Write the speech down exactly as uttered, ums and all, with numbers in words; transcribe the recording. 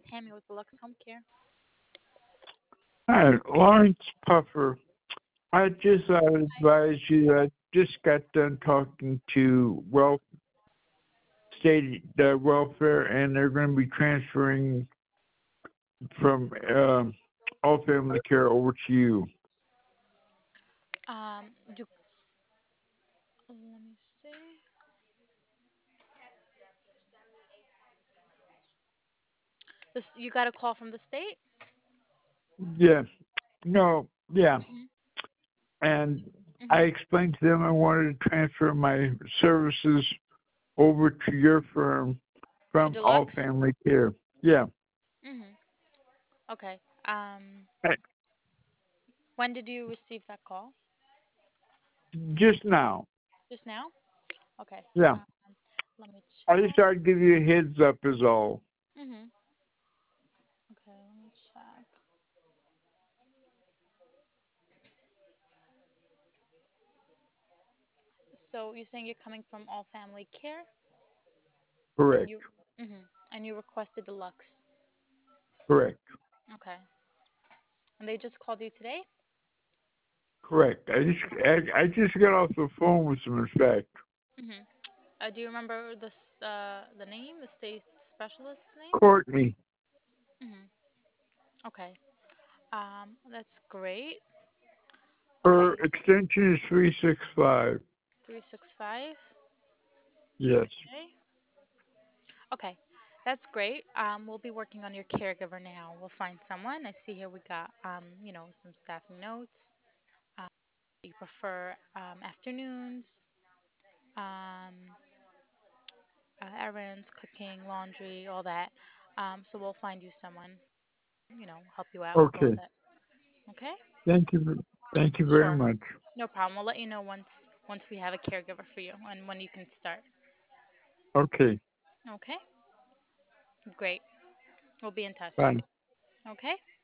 Tammy with Deluxe Home Care. Hi, Lawrence Puffer. I just uh, advise you that I just got done talking to Wealth State uh, Welfare, and they're going to be transferring from um All Family Care over to you. Um, do let me see. This you got a call from the state? Yeah, no, yeah. Mhm. And I Mhm. explained to them I wanted to transfer my services over to your firm To from All Deluxe? Family Care. Yeah, Mhm. Okay. Um, eh, when did you receive that call? just now. Just now? Okay. Yeah, Um, let me I just check. thought I'd give you a heads up, is all. Mhm. Okay, let me check. So you're saying you're coming from All Family Care, and Correct, you, mhm, and you requested Deluxe. correct, Okay. And they just called you today? correct. I just I, I just got off the phone with them, in fact. Mhm. Uh, do you remember the s- uh the name, the state specialist's name? Courtney, Mhm. Okay. Um, that's great. her Okay. extension is three six five. three six five. Yes. Okay. Okay. That's great. Um, we'll be working on your caregiver now. We'll find someone. I see here we got um, you know, some staffing notes. Um, you prefer um, afternoons, um, uh, errands, cooking, laundry, all that. Um, so we'll find you someone, you know, help you out with all Okay. that. Okay? Thank you. Thank you very Sure. much. No problem. We'll let you know once once we have a caregiver for you and when you can start. Okay. Okay? Great. We'll be in touch. Bye. Okay?